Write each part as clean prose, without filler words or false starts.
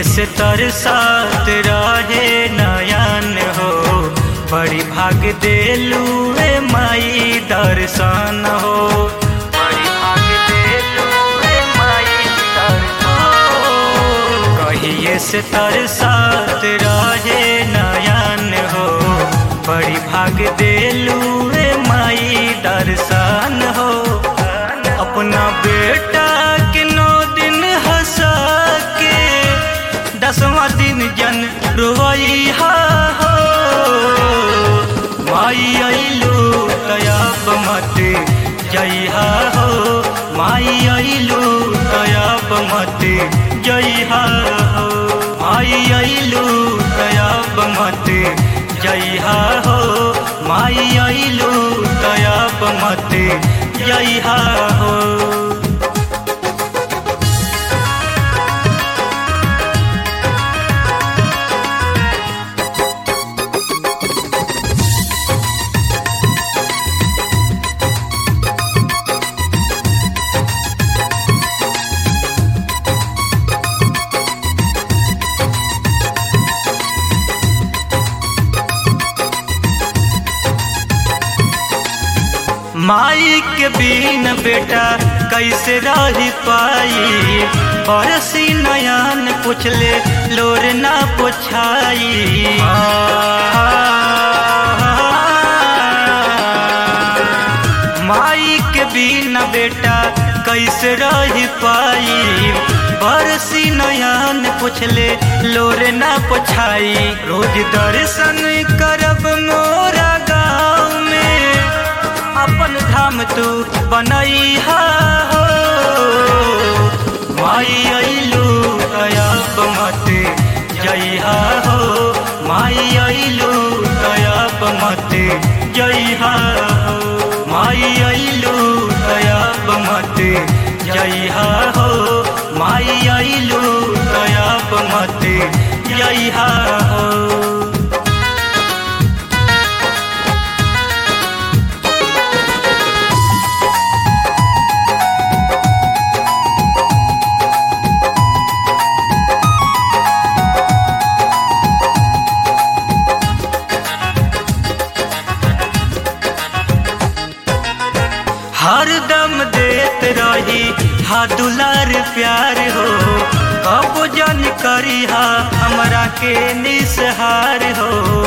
से तरसात रहे नयन हो, बड़ी भाग देलू रे माई दर्शन हो, बड़ी भाग देलू रे माई दर्शन हो। कहिए से तरसात रहे नयन हो, बड़ी भाग देलू रे माई दर्शन हो। अपना बेटा के 9 दिन हंसा के 10वां दिन जन रोइहा हो। माई अइलू तयाब मत जइहा हो, माई अइलू तयाब मत जइहा हो, माई अइलू तयाब मत जइहा हो, माई अइलू तयाब मत जइहा हो। माई के बिन बेटा कैसे रही पाई, बरसी नयन पुछले लोर ना पुछाई। माई के बिन बेटा कैसे रही पाई, बरसी नयन पुछले लोर ना पुछाई। रोज दर्शन करब मोरा गाँव में, अपन धाम तू बनैहा हो। माई अइलू तयाब मत जइहा हो, माई अइलू तयाब मत जइहा हो, माई अइलू तयाब मत जइहा हो, माई अइलू तयाब मत जइहा हो। हरदम देत रही हा दुलार प्यार हो, कब जन करिहा हमरा के निसहार हो।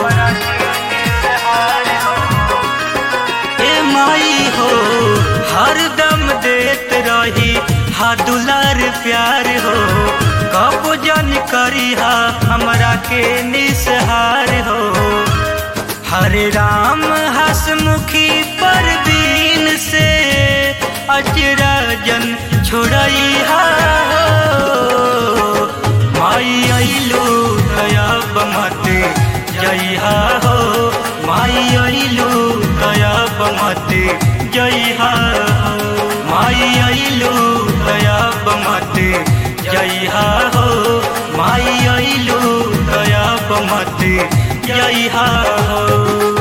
ए माई हो हरदम देत रही हा दुलार प्यार हो, कब जन करिहा हमरा के निसहार हो। हरे राम हसमुखी परवीन से अचरा जन छोड़इहा हो। माई अइलू तयाब मत जइहा हो, माई अइलू तयाब मत जइहा हो, माई अइलू तयाब मत जइहा हो, माई अइलू तयाब मत जइहा हो।